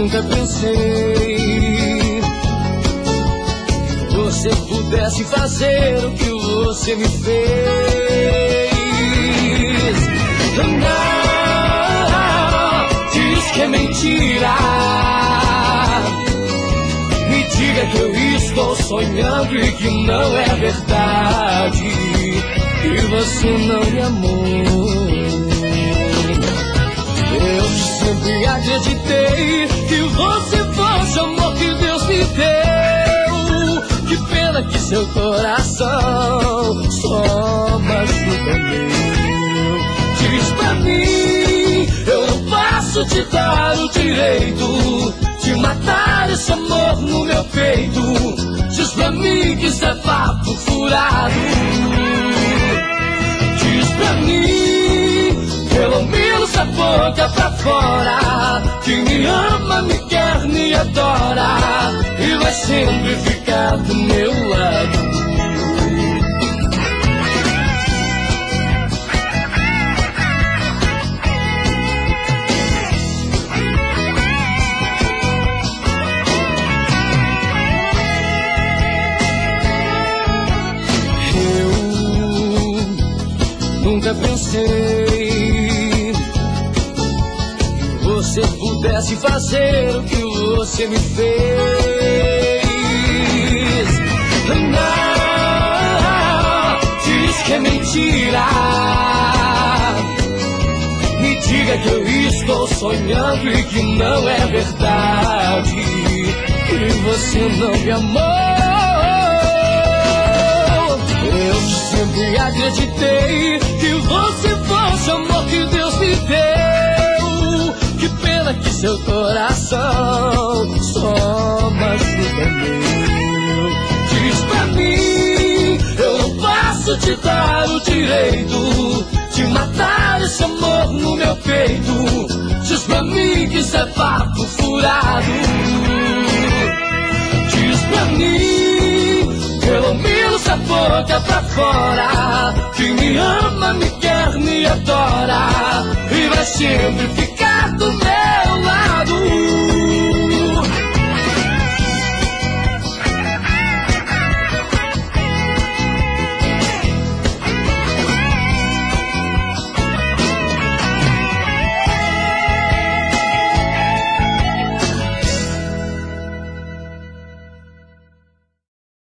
Nunca pensei que você pudesse fazer o que você me fez. Não, diz que é mentira. Me diga que eu estou sonhando e que não é verdade, que você não me amou. Eu sempre acreditei que você fosse o amor que Deus me deu. Que pena que seu coração só machuca meu. Diz pra mim, eu não posso te dar o direito de matar esse amor no meu peito. Diz pra mim que isso é papo furado. Diz pra mim, pelo menos a boca pra fora, que me ama, me quer, me adora e vai sempre ficar do meu lado. Nunca pensei que você pudesse fazer o que você me fez. Não, diz que é mentira. Me diga que eu estou sonhando e que não é verdade, que você não me amou. Eu sempre acreditei que você fosse o amor que Deus me deu. Que pena que seu coração só machuca meu. Diz pra mim, eu não posso te dar o direito de matar esse amor no meu peito. Diz pra mim que isso é papo furado. Diz pra mim, pelo menos a boca pra fora, que me ama, me quer, me adora e vai sempre ficar